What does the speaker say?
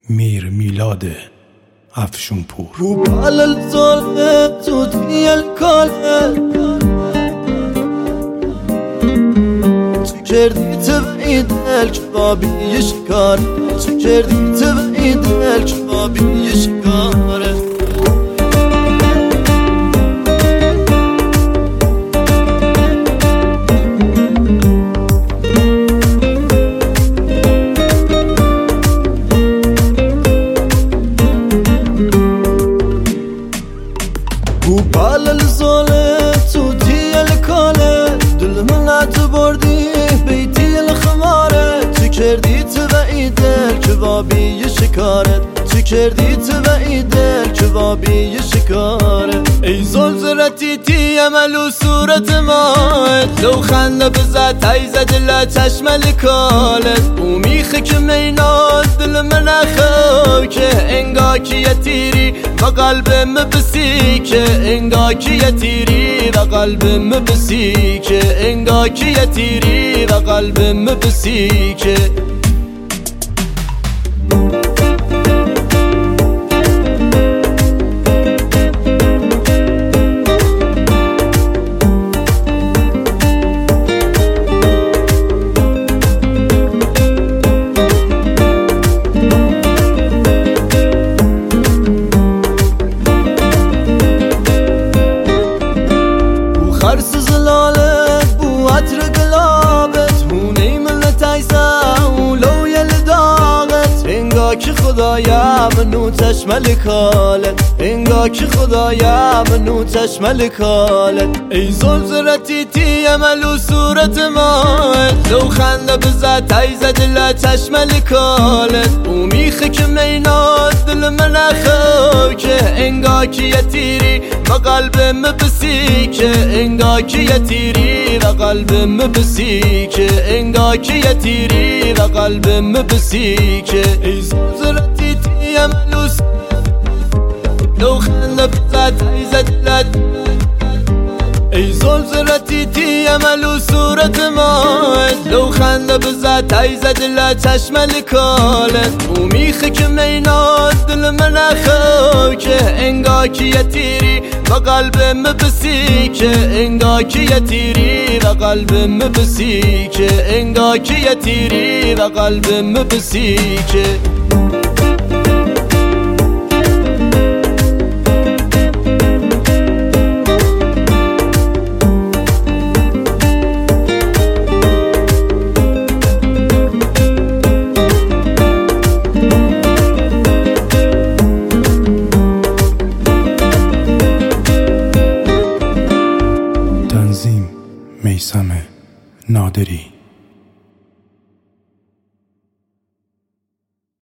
میر میلاد افشونپور. وبال الظلم تودي الكالة تكردي تبعيد الشبابي يشكار تكردي تبعيد الشبابي يشكار وبال الظلم تودي الكالة دل منات بردي بيتي الخمارة تكردي تبعيد الكبابي يشكارة تكردي تبعيد الكبابي يشكارة ای زلزلتی تی عملو صورت مات لو خنده بزد تایزه دل چشم لکالت او میخه که میناد دل من خاکه انگا که تیری و قلبم بسیکه انگا که تیری و قلبم بسیکه انگا که تیری و قلبم بسیکه خرس زلالت بو عطر قلابت هونه ملت عیسا ولو یلداغت انگا که خدایا منو تشمل کالت انگا که خدایا منو تشمل کالت ای زلزلتی تی عملو صورت مات لو خنده بزد تایزه دل تشمل کالت او میخه که میناد دل من خاکه انگا که تیری و قلبم بسیکه انگا که تیری و قلبم بسیکه انگا که تیری و قلبم بسیکه ای زلزلتی تی عملو لو خنده بزد تایزه دلت ای زلزلتی تی عملو صورت مات لو خنده بزد تایزه دل چشم لکالت او میخه که میناد دل من خاکه انگا که تیری و قلبم بسیکه انگا که تیری و قلبم بسیکه انگا که تیری و قلبم بسیکه تنظیم میثم نادری.